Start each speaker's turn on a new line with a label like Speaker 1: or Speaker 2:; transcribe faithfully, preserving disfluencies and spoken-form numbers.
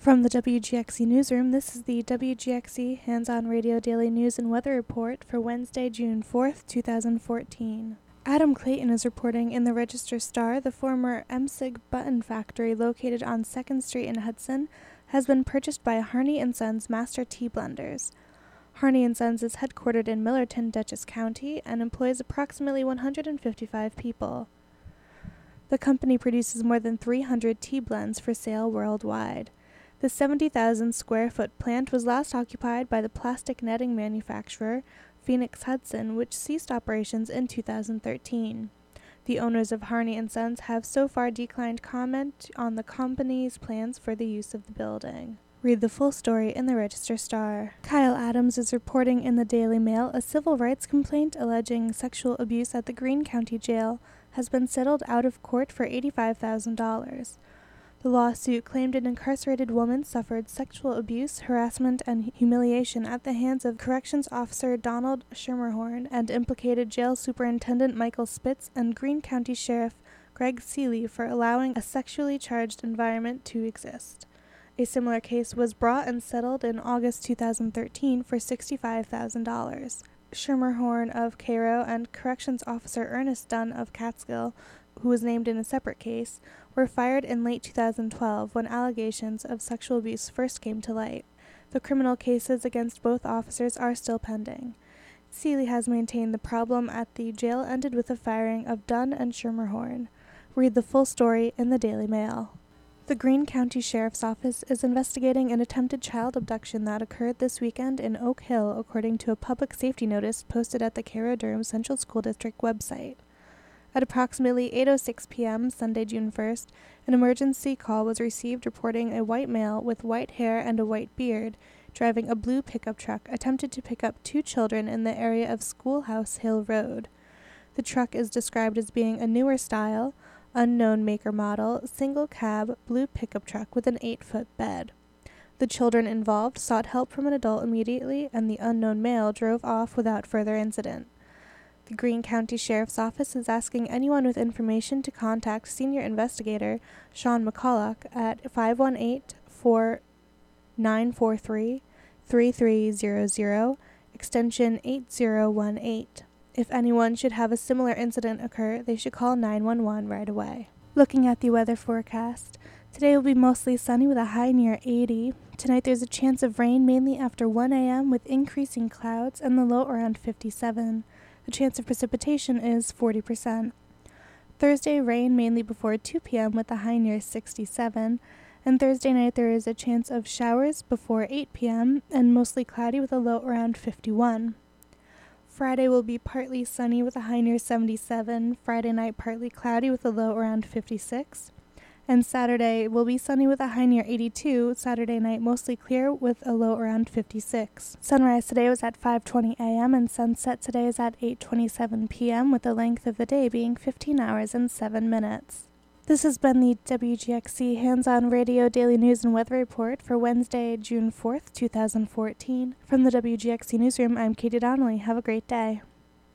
Speaker 1: From the W G X E Newsroom, this is the W G X E Hands-On Radio Daily News and Weather Report for Wednesday, June fourth, two thousand fourteen. Adam Clayton is reporting in the Register-Star the former M S I G button factory located on second Street in Hudson has been purchased by Harney and Sons Master Tea Blenders. Harney and Sons is headquartered in Millerton, Dutchess County, and employs approximately one hundred fifty-five people. The company produces more than three hundred tea blends for sale worldwide. The seventy thousand square foot plant was last occupied by the plastic netting manufacturer Phoenix Hudson, which ceased operations in two thousand thirteen. The owners of Harney and Sons have so far declined comment on the company's plans for the use of the building. Read the full story in the Register-Star. Kyle Adams is reporting in the Daily Mail a civil rights complaint alleging sexual abuse at the Greene County Jail has been settled out of court for eighty-five thousand dollars. The lawsuit claimed an incarcerated woman suffered sexual abuse, harassment, and humiliation at the hands of Corrections Officer Donald Schermerhorn and implicated Jail Superintendent Michael Spitz and Greene County Sheriff Greg Seeley for allowing a sexually charged environment to exist. A similar case was brought and settled in August two thousand thirteen for sixty-five thousand dollars. Schermerhorn of Cairo and Corrections Officer Ernest Dunn of Catskill, who was named in a separate case, were fired in late two thousand twelve when allegations of sexual abuse first came to light. The criminal cases against both officers are still pending. Seeley has maintained the problem at the jail ended with the firing of Dunn and Schermerhorn. Read the full story in the Daily Mail. The Greene County Sheriff's Office is investigating an attempted child abduction that occurred this weekend in Oak Hill, according to a public safety notice posted at the Cairo-Durham Central School District website. At approximately eight oh six p.m. Sunday, June first, an emergency call was received reporting a white male with white hair and a white beard driving a blue pickup truck attempted to pick up two children in the area of Schoolhouse Hill Road. The truck is described as being a newer style, unknown maker model, single cab, blue pickup truck with an eight-foot bed. The children involved sought help from an adult immediately, and the unknown male drove off without further incident. The Greene County Sheriff's Office is asking anyone with information to contact Senior Investigator Sean McCulloch at five one eight, four nine four three, three three zero zero, extension eight zero one eight. If anyone should have a similar incident occur, they should call nine one one right away. Looking at the weather forecast, today will be mostly sunny with a high near eighty. Tonight there's a chance of rain mainly after one a.m. with increasing clouds and the low around fifty-seven. The chance of precipitation is forty percent. Thursday, rain mainly before two p.m. with a high near sixty-seven. And Thursday night there is a chance of showers before eight p.m. and mostly cloudy with a low around fifty-one. Friday will be partly sunny with a high near seventy-seven. Friday night partly cloudy with a low around fifty-six. And Saturday will be sunny with a high near eighty-two. Saturday night mostly clear with a low around fifty-six. Sunrise today was at five twenty a.m. and sunset today is at eight twenty-seven p.m. with the length of the day being fifteen hours and seven minutes. This has been the W G X C Hands-On Radio Daily News and Weather Report for Wednesday, June fourth, two thousand fourteen. From the W G X C Newsroom, I'm Katie Donnelly. Have a great day.